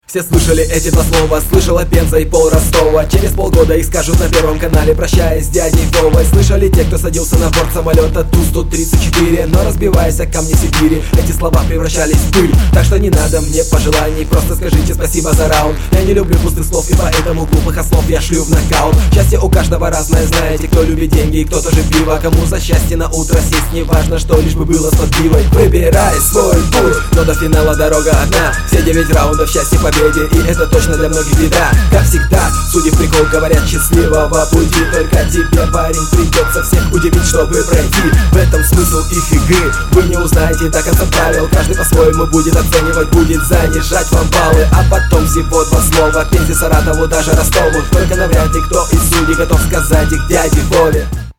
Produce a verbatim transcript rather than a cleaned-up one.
Все слышали эти два слова, слышала Пенза и пол Ростова. Через полгода их скажут на Первом канале, прощаясь с дядей Вовой. Слышали те, кто садился на борт самолета Ту сто тридцать четыре, но разбиваясь о камни Сибири, эти слова превращались в пыль. Так что не надо мне пожеланий, просто скажите спасибо за раунд. Я не люблю пустых слов, и поэтому глупых ослов я шлю в нокаут. Счастье у каждого разное, знаете, кто любит деньги и кто тоже пиво. Кому за счастье на утро сесть, не важно, что лишь бы было с подпивой. Выбирай свой путь, но до финала дорога одна. Все девять раундов счастья победы, и это точно для многих беда. Как всегда, судя в прикол, говорят счастливого пути. Только тебе, парень, придется всех удивить, чтобы пройти. В этом смысл их игры, вы не узнаете до конца правил. Каждый по-своему будет оценивать, будет занижать вам баллы. А потом всего два слова Пензе, Саратову, даже Ростову. Только навряд ли кто из судей готов сказать их дяде Вове.